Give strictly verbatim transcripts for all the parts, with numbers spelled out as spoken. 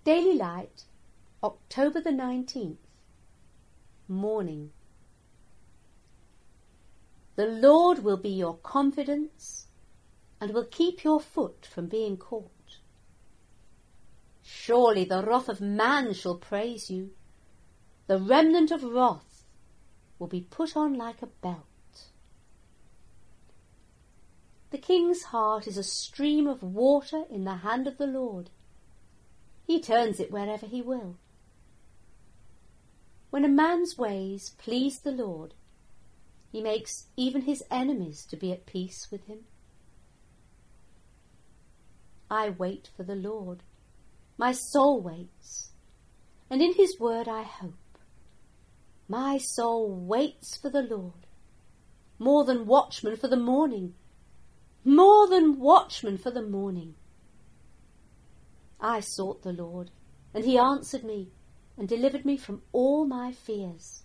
Daily Light, October the nineteenth. Morning. The Lord will be your confidence and will keep your foot from being caught. Surely the wrath of man shall praise you. The remnant of wrath will be put on like a belt. The king's heart is a stream of water in the hand of the Lord. He turns it wherever he will. When a man's ways please the Lord, he makes even his enemies to be at peace with him. I wait for the Lord. My soul waits, and in his word I hope. My soul waits for the Lord, more than watchmen for the morning, more than watchmen for the morning. I sought the Lord, and he answered me and delivered me from all my fears.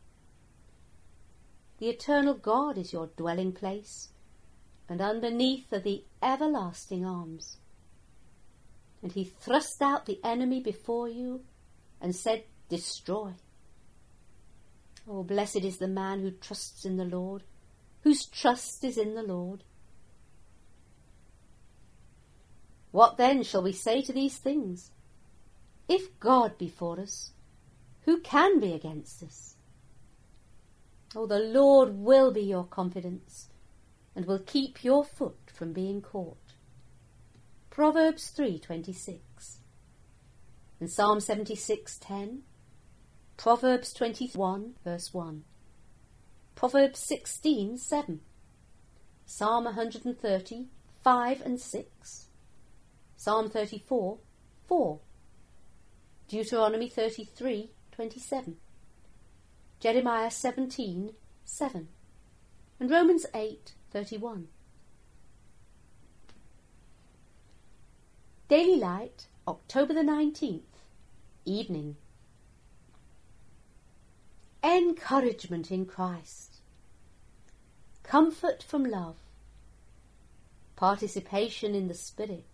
The eternal God is your dwelling place, and underneath are the everlasting arms. And he thrust out the enemy before you and said, Destroy. Oh, blessed is the man who trusts in the Lord, whose trust is in the Lord. What then shall we say to these things? If God be for us, who can be against us? Oh, the Lord will be your confidence and will keep your foot from being caught. Proverbs three twenty-six, and Psalm seventy-six ten, Proverbs twenty-one verse one, Proverbs sixteen seven, Psalm one thirty five and six, Psalm thirty-four four, Deuteronomy thirty-three twenty-seven, Jeremiah seventeen seven, and Romans eight thirty-one. Daily Light, October the nineteenth, evening. Encouragement in Christ, comfort from love, participation in the Spirit.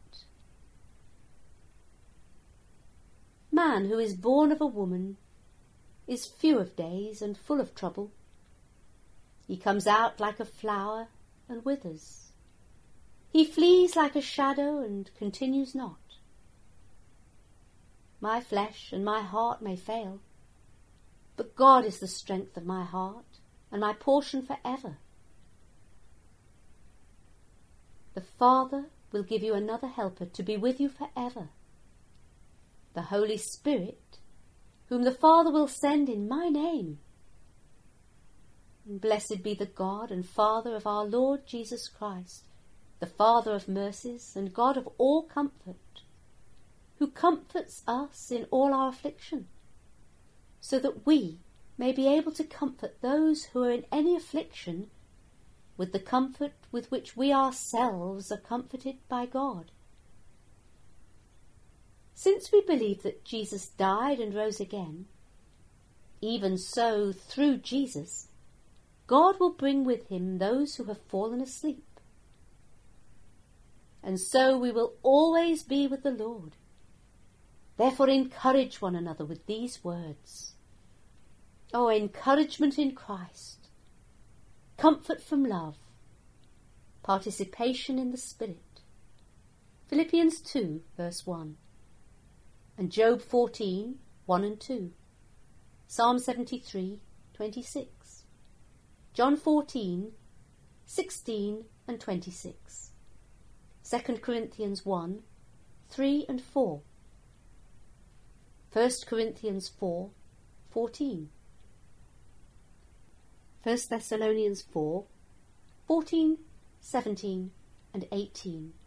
Man who is born of a woman is few of days and full of trouble. He comes out like a flower and withers. He flees like a shadow and continues not. My flesh and my heart may fail, but God is the strength of my heart and my portion forever. The Father will give you another helper to be with you forever, the Holy Spirit, whom the Father will send in my name. And blessed be the God and Father of our Lord Jesus Christ, the Father of mercies and God of all comfort, who comforts us in all our affliction, so that we may be able to comfort those who are in any affliction with the comfort with which we ourselves are comforted by God. Since we believe that Jesus died and rose again, even so through Jesus, God will bring with him those who have fallen asleep. And so we will always be with the Lord. Therefore encourage one another with these words. Oh, encouragement in Christ, comfort from love, participation in the Spirit. Philippians two verse one, and Job fourteen one and two, Psalm seventy-three twenty-six, John fourteen sixteen and twenty-six. Second Corinthians one, three and four. First Corinthians four, fourteen. First Thessalonians four, fourteen, seventeen and eighteen.